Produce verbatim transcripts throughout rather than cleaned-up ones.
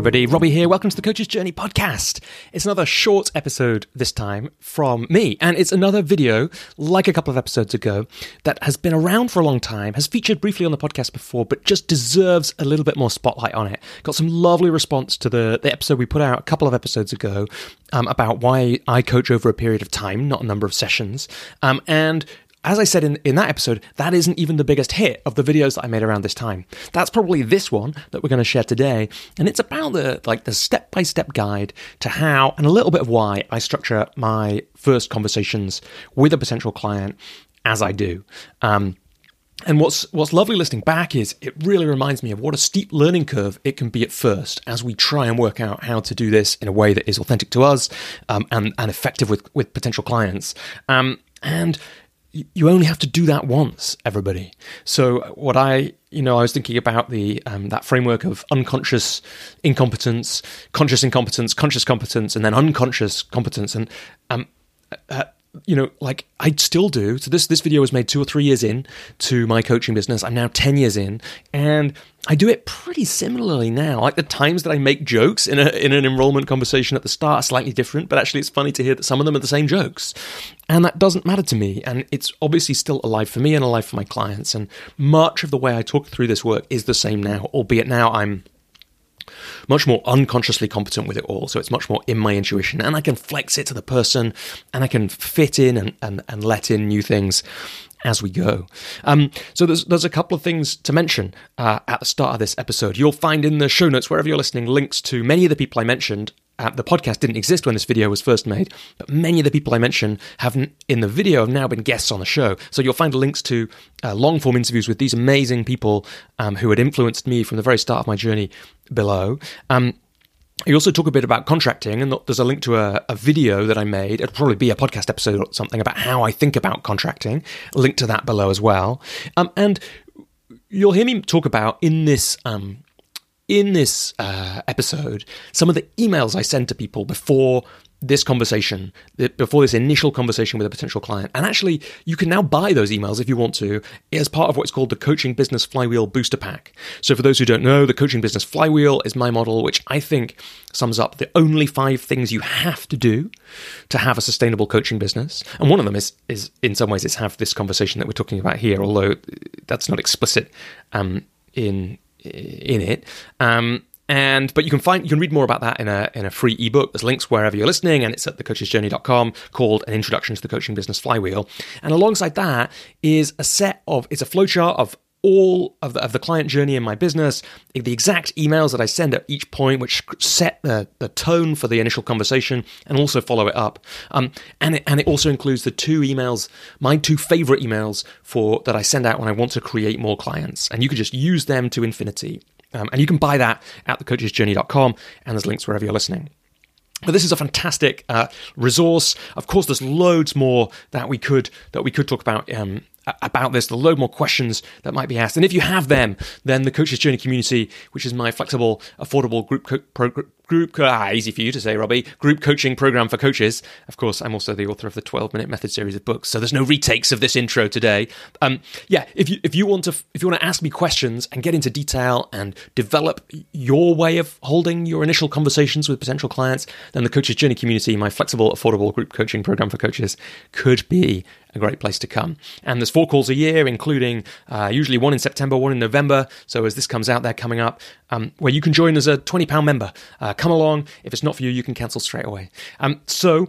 everybody. Robbie here. Welcome to the Coach's Journey podcast. It's another short episode this time from me, and it's another video, like a couple of episodes ago, that has been around for a long time, has featured briefly on the podcast before, but just deserves a little bit more spotlight on it. Got some lovely response to the, the episode we put out a couple of episodes ago um, about why I coach over a period of time, not a number of sessions, um, and as I said in, in that episode, that isn't even the biggest hit of the videos that I made around this time. That's probably this one that we're going to share today. And it's about the like the step-by-step guide to how, and a little bit of why, I structure my first conversations with a potential client as I do. Um, and what's what's lovely listening back is it really reminds me of what a steep learning curve it can be at first as we try and work out how to do this in a way that is authentic to us um, and, and effective with, with potential clients. Um, and you only have to do that once, everybody. So what I, you know, I was thinking about the um, that framework of unconscious incompetence, conscious incompetence, conscious competence, and then unconscious competence. And, um, uh, you know, like I still do. So this, this video was made two or three years in to my coaching business. I'm now ten years in, and I do it pretty similarly now. Like the times that I make jokes in a in an enrollment conversation at the start are slightly different, but actually it's funny to hear that some of them are the same jokes. And that doesn't matter to me. And it's obviously still alive for me and alive for my clients. And much of the way I talk through this work is the same now, albeit now I'm much more unconsciously competent with it all. So it's much more in my intuition, and I can flex it to the person, and I can fit in and, and, and let in new things as we go. Um, so there's there's a couple of things to mention uh, at the start of this episode. You'll find in the show notes, wherever you're listening, links to many of the people I mentioned. Uh, the podcast didn't exist when this video was first made, but many of the people I mentioned have in the video have now been guests on the show. So you'll find links to uh, long-form interviews with these amazing people um, who had influenced me from the very start of my journey below. Um, You also talk a bit about contracting, and there's a link to a, a video that I made. It'll probably be a podcast episode or something about how I think about contracting. A link to that below as well. Um, and you'll hear me talk about in this um, in this uh, episode some of the emails I send to people before this conversation, before this initial conversation with a potential client. And actually, you can now buy those emails if you want to as part of what's called the Coaching Business Flywheel Booster Pack. So for those who don't know, the Coaching Business Flywheel is my model, which I think sums up the only five things you have to do to have a sustainable coaching business. And one of them is, is in some ways, is have this conversation that we're talking about here, although that's not explicit um, in in it. Um, And but you can find you can read more about that in a in a free ebook. There's links wherever you're listening, and it's at the coaches journey dot com called An Introduction to the Coaching Business Flywheel. And alongside that is a set of it's a flowchart of all of the, of the client journey in my business, the exact emails that I send at each point, which set the, the tone for the initial conversation and also follow it up. Um, and it, and it also includes the two emails, my two favorite emails for that I send out when I want to create more clients. And you can just use them to infinity. Um, and you can buy that at the coaches journey dot com, and there's links wherever you're listening. But this is a fantastic uh, resource. Of course, there's loads more that we could that we could talk about um, about this. There are loads more questions that might be asked. And if you have them, then the Coach's Journey community, which is my flexible, affordable group co- pro- group ah, easy for you to say, Robbie, group coaching program for coaches. Of course, I'm also the author of the twelve-minute method series of books, so there's no retakes of this intro today. Um, yeah, if you if you want to if you want to ask me questions and get into detail and develop your way of holding your initial conversations with potential clients, then the Coach's Journey community, my flexible, affordable group coaching program for coaches, could be a great place to come. And there's four calls a year, including uh, usually one in September, one in November. So as this comes out, they're coming up, um, where you can join as a twenty pound member. Uh, come along. If it's not for you, you can cancel straight away. Um, so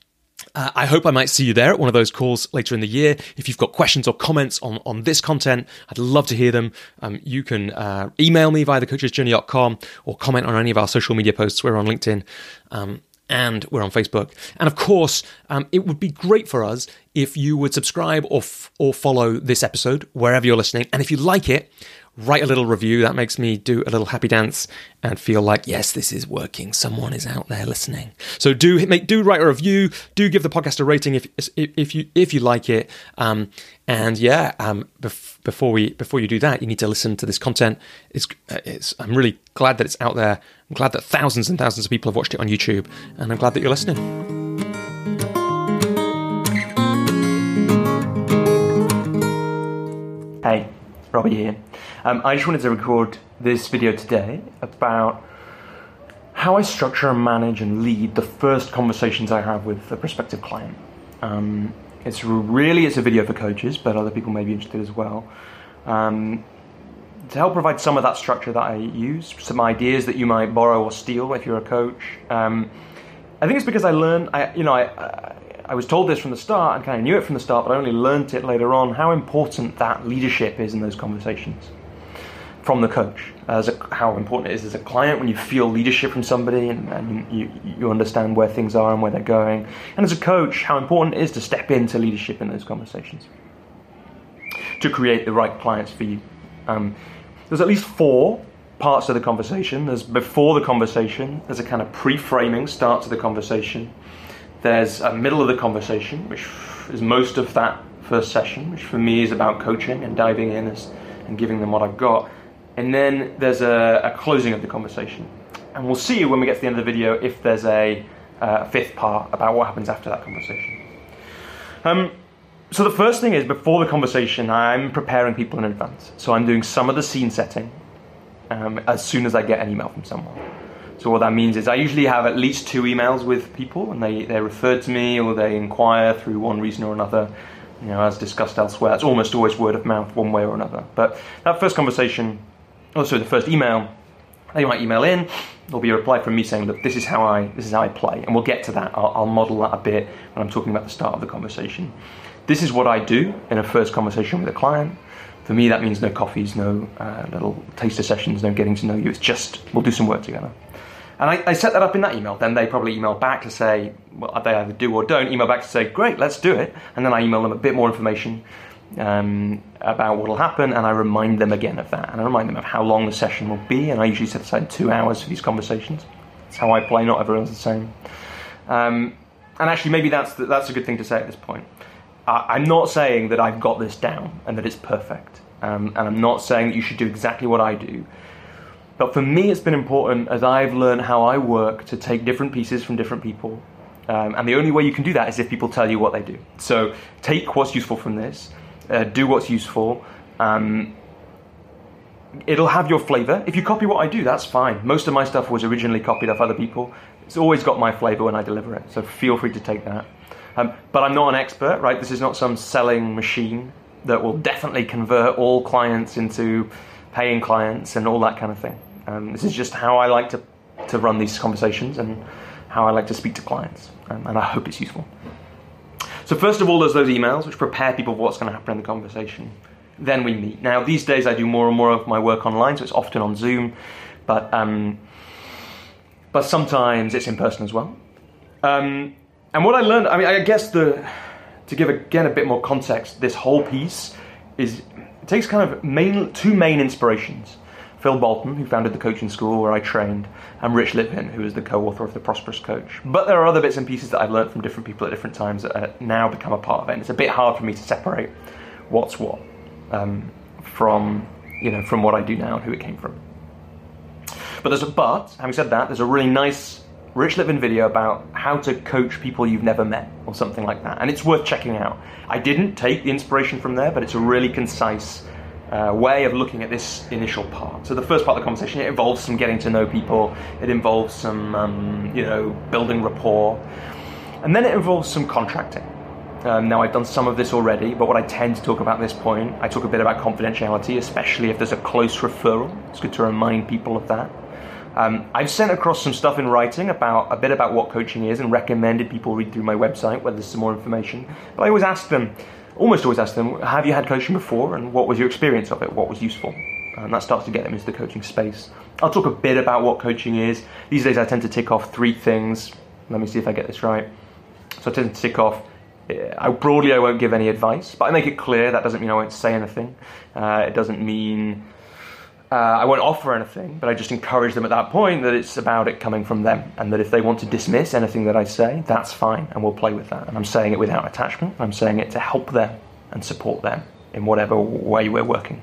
uh, I hope I might see you there at one of those calls later in the year. If you've got questions or comments on, on this content, I'd love to hear them. Um, you can uh, email me via the coaches journey dot com or comment on any of our social media posts. We're on LinkedIn. Um, And we're on Facebook. And of course, um, it would be great for us if you would subscribe or f- or follow this episode wherever you're listening. And if you like it, write a little review. That makes me do a little happy dance and feel like, yes, this is working. Someone is out there listening. So do make do write a review. Do give the podcast a rating if if, if you if you like it. Um, and yeah, um, bef- before we before you do that, you need to listen to this content. It's it's. I'm really glad that it's out there. I'm glad that thousands and thousands of people have watched it on YouTube, and I'm glad that you're listening. Hey, Robbie here. Um, I just wanted to record this video today about how I structure and manage and lead the first conversations I have with a prospective client. Um, it's really, it's a video for coaches, but other people may be interested as well. Um, to help provide some of that structure that I use, some ideas that you might borrow or steal if you're a coach. Um, I think it's because I learned, I, you know, I, I, I was told this from the start and kind of knew it from the start, but I only learned it later on, how important that leadership is in those conversations from the coach. As a, how important it is as a client when you feel leadership from somebody and, and you, you understand where things are and where they're going. And as a coach, how important it is to step into leadership in those conversations to create the right clients for you. Um, there's at least four parts of the conversation. There's before the conversation, there's a kind of pre-framing start to the conversation. There's a middle of the conversation, which is most of that first session, which for me is about coaching and diving in as, and giving them what I've got. And then there's a, a closing of the conversation. And we'll see when we get to the end of the video if there's a uh, fifth part about what happens after that conversation. Um, so the first thing is, before the conversation, I'm preparing people in advance. So I'm doing some of the scene setting um, as soon as I get an email from someone. So what that means is I usually have at least two emails with people, and they, they're referred to me or they inquire through one reason or another. You know, as discussed elsewhere, it's almost always word of mouth one way or another. But that first conversation, also the first email, they might email in, there'll be a reply from me saying, look, this is how I this is how I play. And we'll get to that. I'll, I'll model that a bit when I'm talking about the start of the conversation. This is what I do in a first conversation with a client. For me, that means no coffees, no uh, little taster sessions, no getting to know you. It's just, we'll do some work together. And I, I set that up in that email. Then they probably email back to say, well, they either do or don't, email back to say, great, let's do it. And then I email them a bit more information um, about what will happen, and I remind them again of that. And I remind them of how long the session will be, and I usually set aside two hours for these conversations. That's how I play, not everyone's the same. Um, and actually, maybe that's the, that's a good thing to say at this point. I, I'm not saying that I've got this down and that it's perfect. Um, and I'm not saying that you should do exactly what I do. But for me, it's been important, as I've learned how I work, to take different pieces from different people. Um, and the only way you can do that is if people tell you what they do. So take what's useful from this, uh, do what's useful. Um, it'll have your flavor. If you copy what I do, that's fine. Most of my stuff was originally copied off other people. It's always got my flavor when I deliver it. So feel free to take that. Um, but I'm not an expert, right? This is not some selling machine that will definitely convert all clients into paying clients and all that kind of thing. Um, this is just how I like to, to run these conversations and how I like to speak to clients, um, and I hope it's useful. So first of all, there's those emails which prepare people for what's going to happen in the conversation. Then we meet. Now, these days I do more and more of my work online, so it's often on Zoom, but um, but sometimes it's in person as well. Um, and what I learned, I mean, I guess the to give again a bit more context, this whole piece is it takes kind of main two main inspirations. Phil Bolton, who founded the coaching school where I trained, and Rich Litvin, who is the co-author of The Prosperous Coach. But there are other bits and pieces that I've learned from different people at different times that have now become a part of it. And it's a bit hard for me to separate what's what um, from, you know, from what I do now and who it came from. But there's a but, having said that, there's a really nice Rich Litvin video about how to coach people you've never met, or something like that. And it's worth checking out. I didn't take the inspiration from there, but it's a really concise Uh, way of looking at this initial part. So the first part of the conversation, it involves some getting to know people, it involves some, um, you know, building rapport, and then it involves some contracting. Um, now, I've done some of this already, but what I tend to talk about at this point, I talk a bit about confidentiality, especially if there's a close referral. It's good to remind people of that. Um, I've sent across some stuff in writing about a bit about what coaching is and recommended people read through my website where there's some more information. But I always ask them, almost always ask them, have you had coaching before, and what was your experience of it? What was useful? And that starts to get them into the coaching space. I'll talk a bit about what coaching is. These days I tend to tick off three things. Let me see if I get this right. So I tend to tick off, I, broadly I won't give any advice, but I make it clear that doesn't mean I won't say anything. Uh, it doesn't mean uh, I won't offer anything, but I just encourage them at that point that it's about it coming from them, and that if they want to dismiss anything that I say, that's fine, and we'll play with that. And I'm saying it without attachment. I'm saying it to help them and support them in whatever way we're working.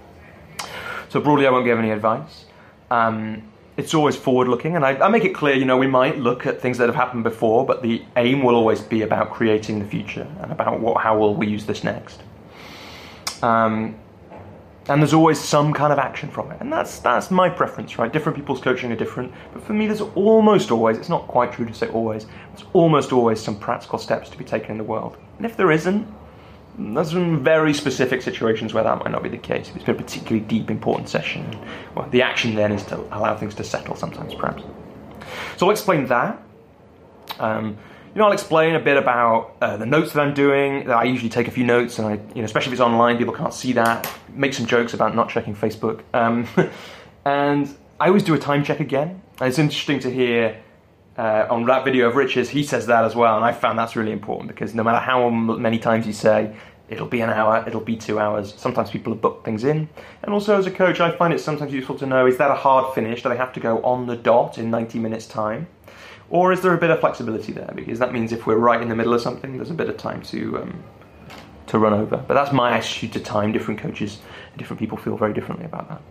So broadly, I won't give any advice. Um, it's always forward-looking, and I, I make it clear, you know, we might look at things that have happened before, but the aim will always be about creating the future and about what, how will we use this next. Um, And there's always some kind of action from it. And that's that's my preference, right? Different people's coaching are different. But for me, there's almost always, it's not quite true to say always, there's almost always some practical steps to be taken in the world. And if there isn't, there's some very specific situations where that might not be the case. If it's been a particularly deep, important session, well, the action then is to allow things to settle sometimes, perhaps. So I'll explain that. Um, You know, I'll explain a bit about uh, the notes that I'm doing. I usually take a few notes, and I, you know, especially if it's online, people can't see that. Make some jokes about not checking Facebook, um, and I always do a time check again. And it's interesting to hear uh, on that video of Rich's, he says that as well, and I found that's really important because no matter how many times you say it'll be an hour, it'll be two hours, sometimes people have booked things in. And also as a coach, I find it sometimes useful to know, is that a hard finish? Do they have to go on the dot in ninety minutes time? Or is there a bit of flexibility there? Because that means if we're right in the middle of something, there's a bit of time to um, to run over. But that's my attitude to time. Different coaches, different people feel very differently about that.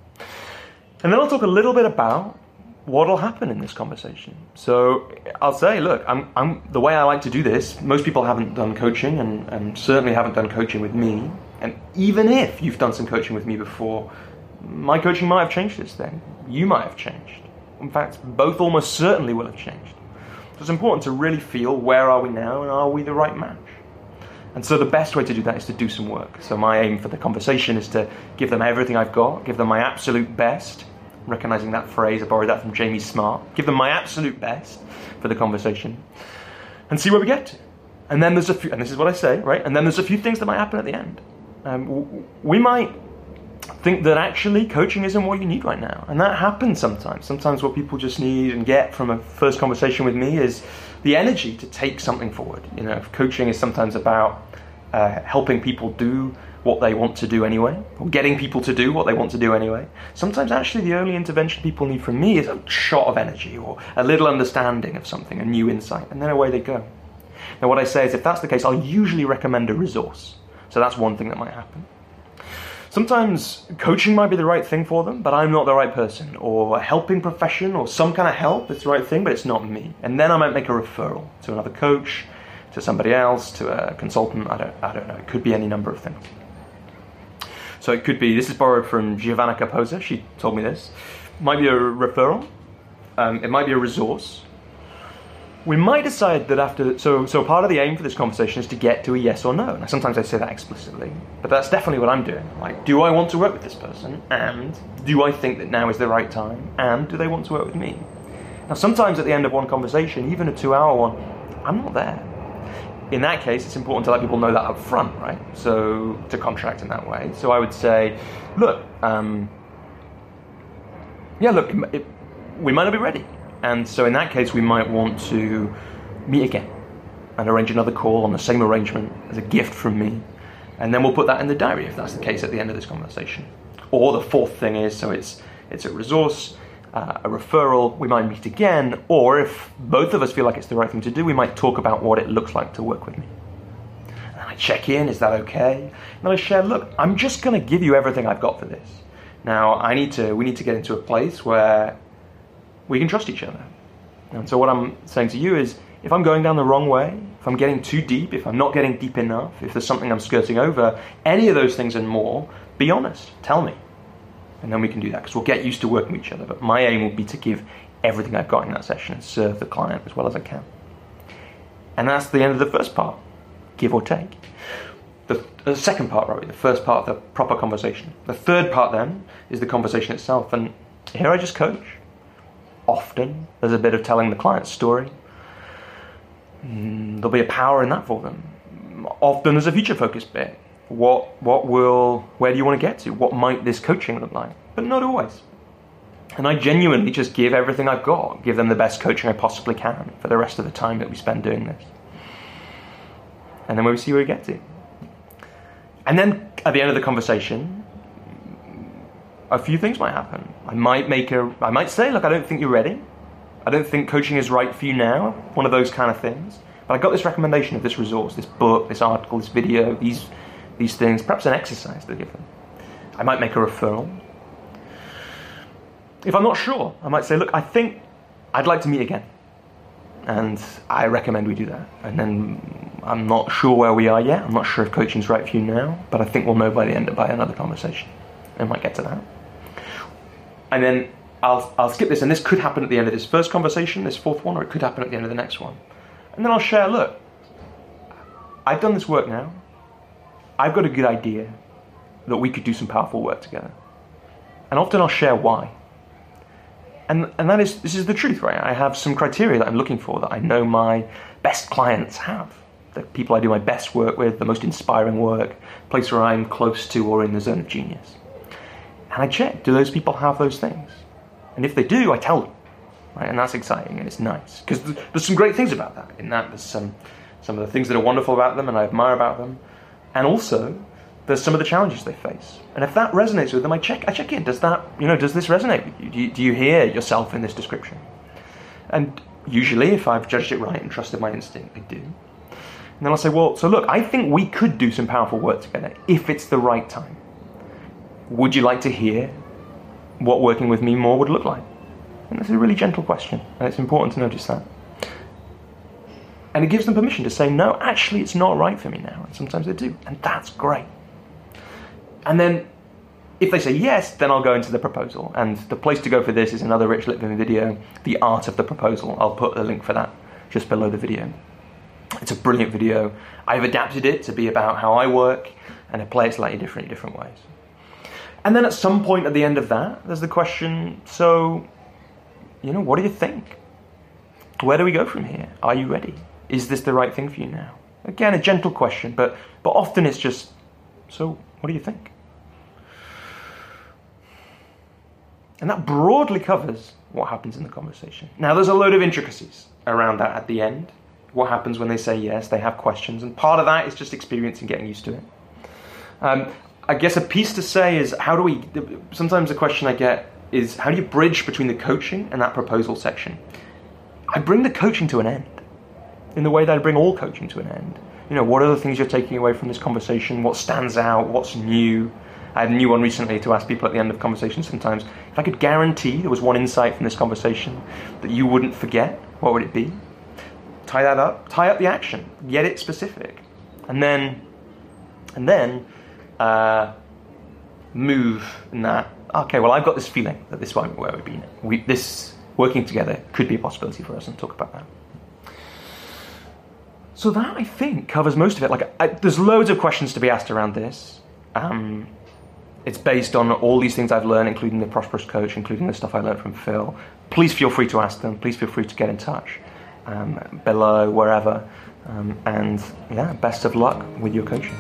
And then I'll talk a little bit about what'll happen in this conversation. So I'll say, look, I'm, I'm the way I like to do this, most people haven't done coaching and, and certainly haven't done coaching with me. And even if you've done some coaching with me before, my coaching might have changed this then. You might have changed. In fact, both almost certainly will have changed. So it's important to really feel, where are we now and are we the right match? And so the best way to do that is to do some work. So my aim for the conversation is to give them everything I've got, give them my absolute best, recognizing that phrase, I borrowed that from Jamie Smart, give them my absolute best for the conversation and see where we get to. And then there's a few, and this is what I say, right? And then there's a few things that might happen at the end. Um, we might think that actually coaching isn't what you need right now. And that happens sometimes. Sometimes what people just need and get from a first conversation with me is the energy to take something forward. You know, coaching is sometimes about uh, helping people do what they want to do anyway, or getting people to do what they want to do anyway. Sometimes actually the only intervention people need from me is a shot of energy or a little understanding of something, a new insight, and then away they go. Now what I say is if that's the case, I'll usually recommend a resource. So that's one thing that might happen. Sometimes coaching might be the right thing for them, but I'm not the right person, or a helping profession or some kind of help is the right thing, but it's not me. And then I might make a referral to another coach, to somebody else, to a consultant, I don't, I don't know. It could be any number of things. So it could be, this is borrowed from Giovanna Caposa, she told me this. It might be a referral, um, it might be a resource. We might decide that after, so so part of the aim for this conversation is to get to a yes or no. Now sometimes I say that explicitly, but that's definitely what I'm doing. Like, do I want to work with this person? And do I think that now is the right time? And do they want to work with me? Now sometimes at the end of one conversation, even a two hour one, I'm not there. In that case, it's important to let people know that up front, right? So to contract in that way. So I would say, look, um, yeah, look, it, it, we might not be ready. And so in that case, we might want to meet again and arrange another call on the same arrangement as a gift from me. And then we'll put that in the diary if that's the case at the end of this conversation. Or the fourth thing is, so it's it's a resource, uh, a referral, we might meet again. Or if both of us feel like it's the right thing to do, we might talk about what it looks like to work with me. And I check in, is that okay? And I share, look, I'm just going to give you everything I've got for this. Now, I need to, we need to get into a place where we can trust each other. And so what I'm saying to you is, if I'm going down the wrong way, if I'm getting too deep, if I'm not getting deep enough, if there's something I'm skirting over, any of those things and more, be honest, tell me. And then we can do that, because we'll get used to working with each other. But my aim will be to give everything I've got in that session and serve the client as well as I can. And that's the end of the first part, give or take. The, the second part, right, the first part of the proper conversation. The third part then is the conversation itself. And here I just coach. Often there's a bit of telling the client's story. Mm, there'll be a power in that for them. Often there's a future focused bit. What what will where do you want to get to? What might this coaching look like? But not always. And I genuinely just give everything I've got, give them the best coaching I possibly can for the rest of the time that we spend doing this. And then we see where we get to. And then at the end of the conversation, a few things might happen. I might make a, I might say, look, I don't think you're ready. I don't think coaching is right for you now. One of those kind of things. But I got this recommendation of this resource, this book, this article, this video, these these things, perhaps an exercise to give them. I might make a referral. If I'm not sure, I might say, look, I think I'd like to meet again. And I recommend we do that. And then I'm not sure where we are yet. I'm not sure if coaching's right for you now, but I think we'll know by the end of by another conversation. I might get to that. And then I'll I'll skip this, and this could happen at the end of this first conversation, this fourth one, or it could happen at the end of the next one. And then I'll share, look, I've done this work now. I've got a good idea that we could do some powerful work together. And often I'll share why. And and that is, this is the truth, right? I have some criteria that I'm looking for that I know my best clients have. The people I do my best work with, the most inspiring work, place where I'm close to or in the zone of genius. And I check, do those people have those things? And if they do, I tell them, right? And that's exciting and it's nice. Because there's some great things about that. In that, there's some, some of the things that are wonderful about them and I admire about them. And also, there's some of the challenges they face. And if that resonates with them, I check I check in. Does that, you know, does this resonate with you? Do you, do you hear yourself in this description? And usually, if I've judged it right and trusted my instinct, I do. And then I'll say, well, so look, I think we could do some powerful work together if it's the right time. Would you like to hear what working with me more would look like? And that's a really gentle question, and it's important to notice that. And it gives them permission to say, no, actually, it's not right for me now. And sometimes they do, and that's great. And then, if they say yes, then I'll go into the proposal. And the place to go for this is another Rich Litvin video, The Art of the Proposal. I'll put a link for that just below the video. It's a brilliant video. I've adapted it to be about how I work, and I play it slightly different in different ways. And then at some point at the end of that, there's the question, so, you know, what do you think? Where do we go from here? Are you ready? Is this the right thing for you now? Again, a gentle question, but but often it's just, so what do you think? And that broadly covers what happens in the conversation. Now, there's a load of intricacies around that at the end. What happens when they say yes, they have questions, and part of that is just experience and getting used to it. Um, I guess a piece to say is, how do we, sometimes the question I get is, how do you bridge between the coaching and that proposal section? I bring the coaching to an end, in the way that I bring all coaching to an end. You know, what are the things you're taking away from this conversation? What stands out? What's new? I had a new one recently to ask people at the end of conversations sometimes, if I could guarantee there was one insight from this conversation that you wouldn't forget, what would it be? Tie that up, tie up the action, get it specific. And then, and then, uh, move in that, okay, well, I've got this feeling that this won't where we've been. We, this working together could be a possibility for us, and talk about that. So that, I think, covers most of it. Like, I, there's loads of questions to be asked around this. Um, it's based on all these things I've learned, including the Prosperous Coach, including the stuff I learned from Phil. Please feel free to ask them. Please feel free to get in touch um, below, wherever. Um, and yeah, best of luck with your coaching.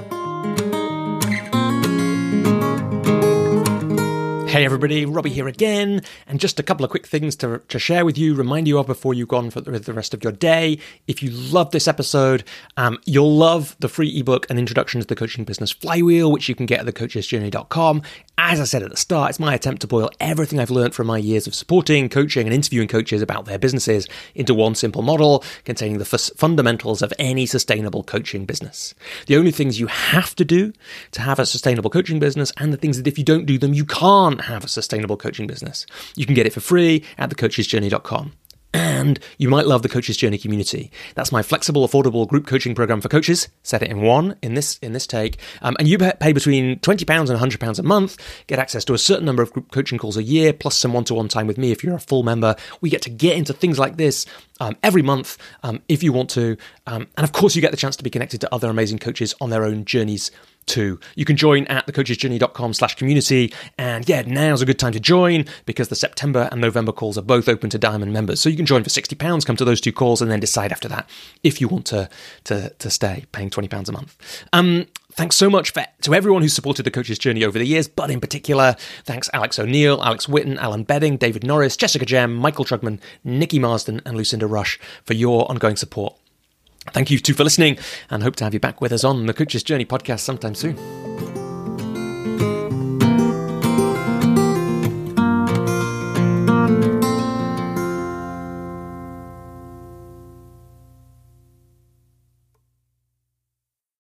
Hey everybody, Robbie here again, and just a couple of quick things to, to share with you, remind you of before you go on for the, the rest of your day. If you love this episode, um, you'll love the free ebook, An Introduction to the Coaching Business Flywheel, which you can get at the coaches journey dot com. As I said at the start, it's my attempt to boil everything I've learned from my years of supporting, coaching, and interviewing coaches about their businesses into one simple model containing the f- fundamentals of any sustainable coaching business. The only things you have to do to have a sustainable coaching business, and the things that if you don't do them, you can't have a sustainable coaching business. You can get it for free at the coaches journey dot com. And you might love the Coach's Journey community. That's my flexible, affordable group coaching program for coaches. Set it in one in this in this take. Um, and you pay between twenty pounds and one hundred pounds a month, get access to a certain number of group coaching calls a year, plus some one-to-one time with me if you're a full member. We get to get into things like this um, every month um, if you want to. Um, and of course, you get the chance to be connected to other amazing coaches on their own journeys too. You can join at the coaches journey dot com slash community. And yeah, now's a good time to join because the September and November calls are both open to Diamond members. So you can join for sixty pounds, come to those two calls, and then decide after that if you want to to, to stay, paying twenty pounds a month. Um, Thanks so much for, to everyone who's supported the Coach's Journey over the years, but in particular, thanks Alex O'Neill, Alex Whitten, Alan Bedding, David Norris, Jessica Jem, Michael Trugman, Nikki Marsden, and Lucinda Rush for your ongoing support. Thank you too for listening, and hope to have you back with us on the Coach's Journey podcast sometime soon.